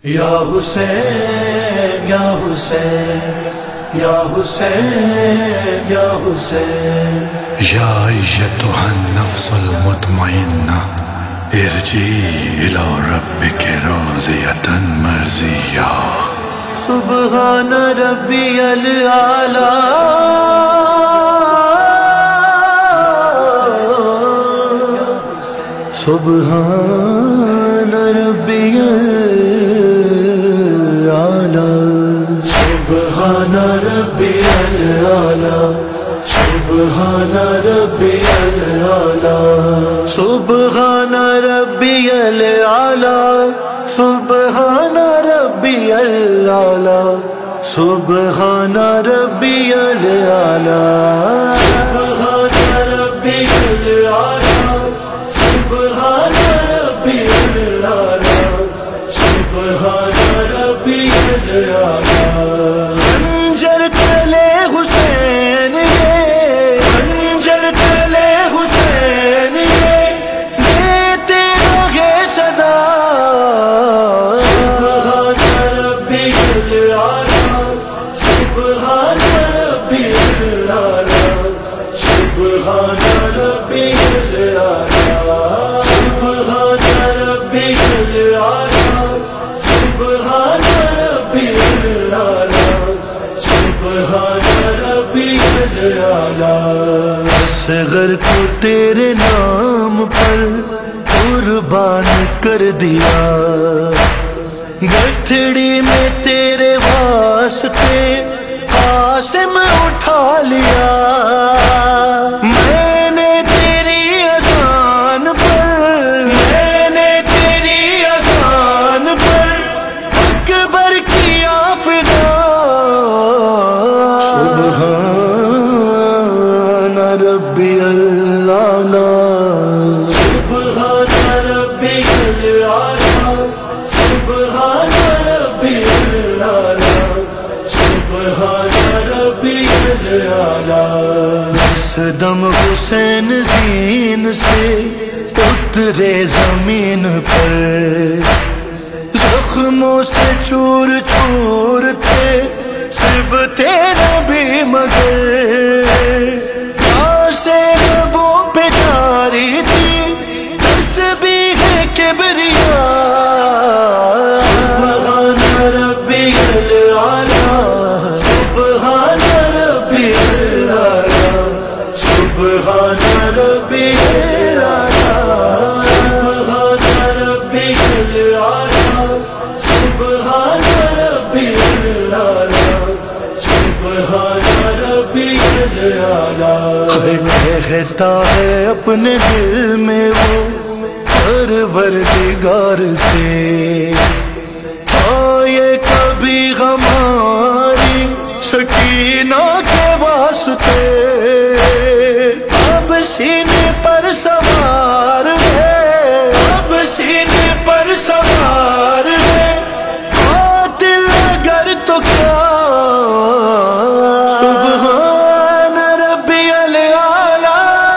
یا حسین یا حسین یا حسین یا حسین یا ایتها النفس المطمئنہ ارجعی الی ربک راضیۃ مرضیہ سبحان ربی الاعلی سبحان ربی الاعلی سبحان ربی الاعلی سبحان ربی الاعلی سبحان ربی الاعلی سبحان ربی الاعلی سبحان ربی الاعلی سبحان ربی الاعلی سبحان ربی الاعلی سبحان ربی الاعلی خنجر تلے حسین خنجر تلے حسین دیتے رہے صدا سبحان ربی الاعلی سبحان ربی الاعلی سبحان ربی الاعلی سبحان ربی الاعلی سبحان ربی الاعلی سبحان ربی الاعلی اصغر کو تیرے نام پر قربان کر دیا گٹھڑی میں تیرے واسطے قاسم اٹھا لیا میں نے تیری اذان پر اکبر کیا فدا سبحان ربی الاعلی سبحان ربی الاعلی سبحان ربی الاعلی سبحان ربی الاعلی اس دم حسین زین سے اترے زمین پر زخموں سے چور چور تھے سبتے نبی مگر سے لبوں پہ جاری تھی تسبیح کبریا سبحان ربی الاعلی سبحان ربی الاعلی سبحان ربی الاعلی سبحان ربی الاعلی سبحان ربی الاعلی سبحان ربی الاعلی کہتا ہے اپنے دل میں وہ پروردگار سے آئے کبھی ہماری سکینہ کے واسطے اب سینے پر سوار ہے اب سینے پر سوار ہے قاتل اگر تو کیا سبحان ربی الاعلی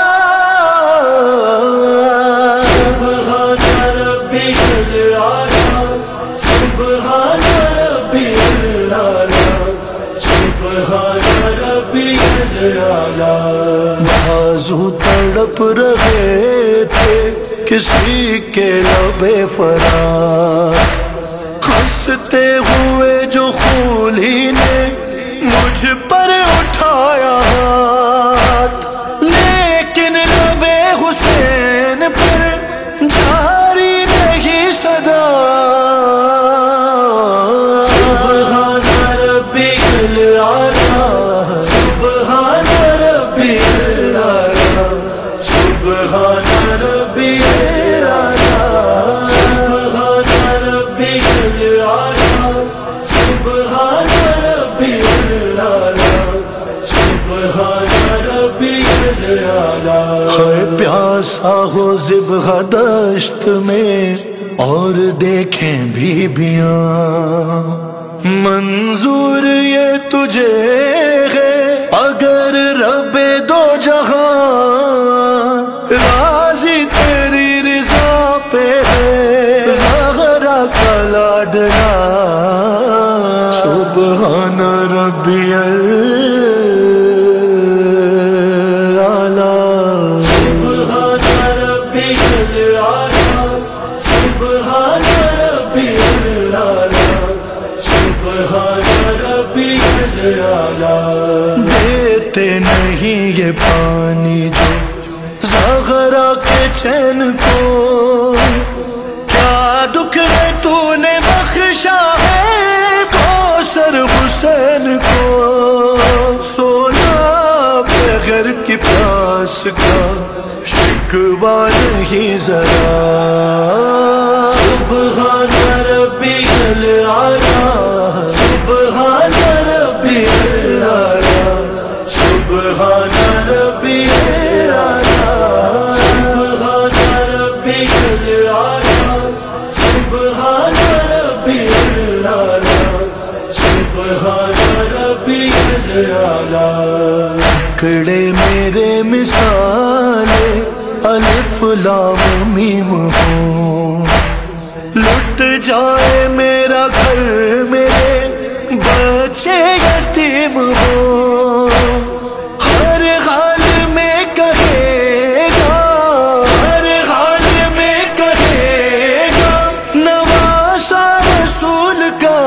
سبحان ربی الاعلی سبحان ربی الاعلی سبحان ربی الاعلی بازو تڑپ رہے تھے کسی کے لبے فرات ہنستے ہوئے جو خولی نے مجھ پر اٹھایا ہاتھ لیکن لبے حسین پر جاری نہیں صدا سبحان ربی الاعلی سبحان ربی الاعلی سبحان ربی الاعلی سبحان ربی الاعلی سبحان ربی الاعلی سبحان ربی الاعلی ہے پیاسا ہو ذبح دشت میں اور دیکھیں بیبیاں منظور یہ تجھے ہے اگر رب دو جہاں راضی تیری رضا پہ ہے زہرا کا لاڈلا نہیں یہ پانی جو زغرا کے چین کو، کیا دکھ ہے تو نے بخشا ہے کوثر حسین کو، سونا بغیر کی پیاس کا شکوہ نہیں ذرا، سبحان ربی الاعلیٰ سبحان ربی الاعلیٰ سبحان ربی الاعلیٰ سبحان ربی الاعلیٰ سبحان ربی الاعلیٰ سبحان ربی الاعلیٰ۔ کڑے میرے مثالے الف لام میم ہوں، لٹ جائے میرا گھر میرے بچے یتیم ہوں، ہر حال میں کہے گا ہر حال میں کہے گا نواسا رسول کا،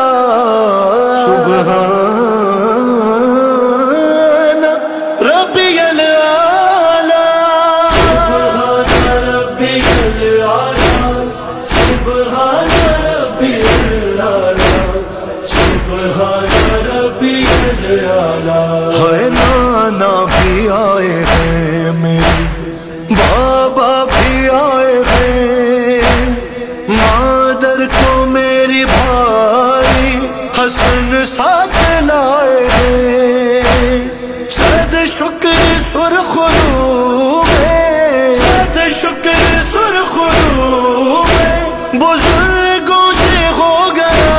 سبحان ربی الاعلیٰ سبحان ربی الاعلیٰ سبحان ربی الاعلیٰ سبحان ربی الاعلیٰ۔ ہے نانا بھی آئے ہیں میرے، بابا بھی آئے ہیں، مادر کو میری بھائی حسن ساتھ لائے ہیں، صد شکر سرخرو میں صد شکر سرخرو میں بزرگوں سے ہو گیا،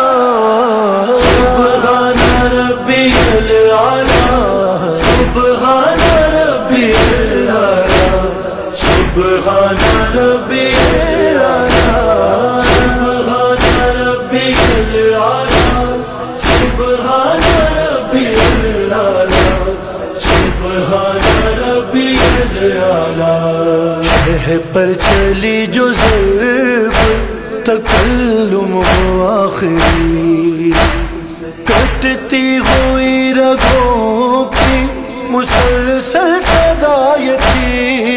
سبحان ربی الاعلیٰ سبحان ربی الاعلیٰ سبحان ربی الاعلیٰ سبحان ربی الاعلیٰ سبحان ربی الاعلیٰ سبحان ربی الاعلیٰ۔ شہ پر چلی جو ضرب تکلم ہو آخری، کٹتی ہوئی رگوں کی مسلسل تدایتی،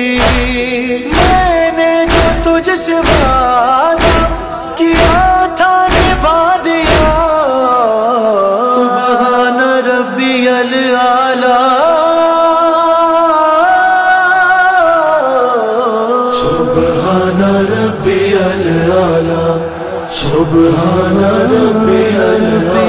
میں نے جو تجھ سے وعدہ کیا تھا نبھا دیا، سبحان ربی الاعلیٰ سبحان ربی الاعلیٰ سبحان ربی الاعلیٰ